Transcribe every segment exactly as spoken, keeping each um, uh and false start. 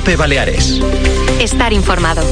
COPE Baleares. Estar informado.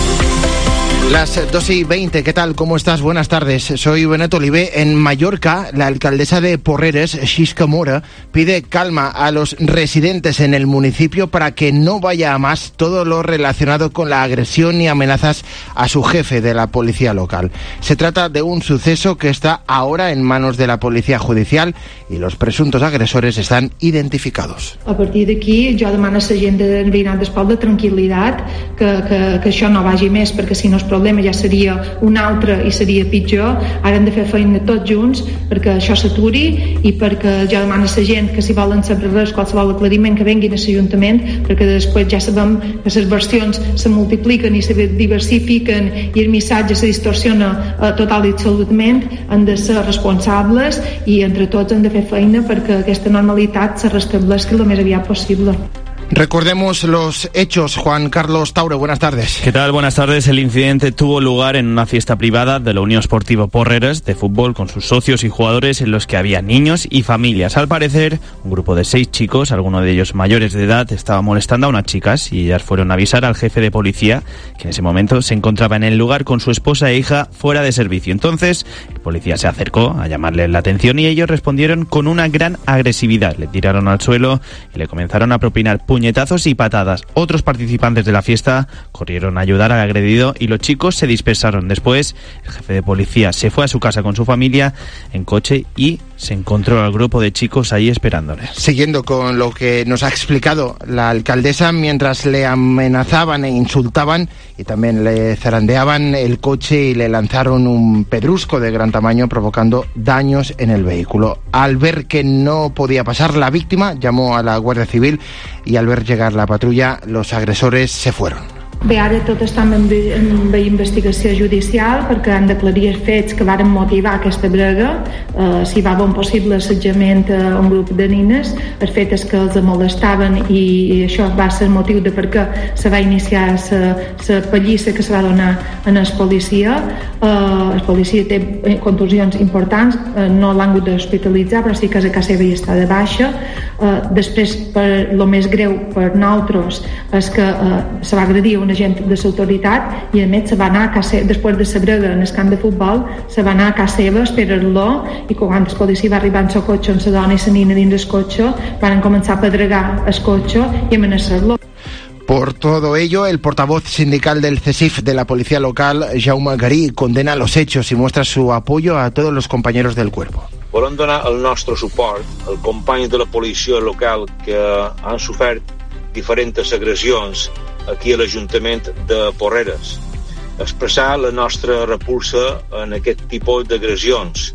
Las dos y veinte, ¿qué tal? ¿Cómo estás? Buenas tardes. Soy Benet Olivé. En Mallorca, la alcaldesa de Porreres, Xisca Mora, pide calma a los residentes en el municipio para que no vaya a más todo lo relacionado con la agresión y amenazas a su jefe de la policía local. Se trata de un suceso que está ahora en manos de la policía judicial y los presuntos agresores están identificados. A partir d'aquí, jo demano a la gent de veïnat d'Espot de tranquil·litat, que, que, que això no vagi més, perquè si no es problema ja seria un altre i seria pitjor. Ara hem de fer feina tots junts perquè això s'aturi i perquè jo demano a la gent que si volen saber res, qualsevol aclariment, que venguin a l'Ajuntament, perquè després ja sabem que les versions se multipliquen i se diversifiquen i el missatge se distorsiona eh, total i absolutament. Han de ser responsables i entre tots hem de fer feina perquè aquesta normalitat se restableixi el més aviat possible. Recordemos los hechos. Juan Carlos Taure, buenas tardes. ¿Qué tal? Buenas tardes. El incidente tuvo lugar en una fiesta privada de la Unión Esportiva Porreres de fútbol con sus socios y jugadores en los que había niños y familias. Al parecer, un grupo de seis chicos, algunos de ellos mayores de edad, estaba molestando a unas chicas y ellas fueron a avisar al jefe de policía, que en ese momento se encontraba en el lugar con su esposa e hija fuera de servicio. Entonces, el policía se acercó a llamarle la atención y ellos respondieron con una gran agresividad. Le tiraron al suelo y le comenzaron a propinar puñetazos puñetazos y patadas. Otros participantes de la fiesta corrieron a ayudar al agredido y los chicos se dispersaron. Después, el jefe de policía se fue a su casa con su familia en coche y se encontró al grupo de chicos ahí esperándoles. Siguiendo con lo que nos ha explicado la alcaldesa, mientras le amenazaban e insultaban y también le zarandeaban el coche y le lanzaron un pedrusco de gran tamaño provocando daños en el vehículo. Al ver que no podía pasar, la víctima llamó a la Guardia Civil y al ver llegar la patrulla, los agresores se fueron. Bé, ara tot està en, en investigació judicial perquè han d'aclarir els fets que varen motivar aquesta brega, eh, si va haver un possible assetjament a un grup de nines. El fet és que els molestaven i, i això va ser el motiu de per què se va iniciar la pallissa que se va donar en el policia. Eh, el policia té contusions importants, eh, no l'han hagut d'hospitalitzar, però sí que a casa seva hi està de baixa. Eh, després, per lo més greu per nosaltres és que eh, se va agredir un agent de l'autoritat i a més se va anar a casa, després de la brega en el camp de futbol, se va anar a casa seva a esperar-lo i quan el policia va arribar en el cotxe on la dona i la nina dins del cotxe van començar a pedregar el cotxe i amenaçar-lo. Por todo ello, el portavoz sindical del C E S I F de la policía local, Jaume Garí, condena los hechos y muestra su apoyo a todos los compañeros del cuerpo. Volem donar el nostre suport als companys de la policia local que han sofert diferents agressions aquí a l'Ajuntament de Porreres. Expressar la nostra repulsa en aquest tipus d'agressions,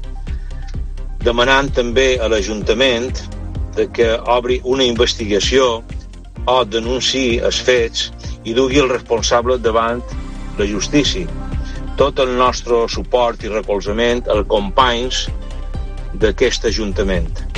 demanant també a l'Ajuntament de que obri una investigació o denunciï els fets i dugui el responsable davant la justícia. Tot el nostre suport i recolzament als companys d'aquest Ajuntament.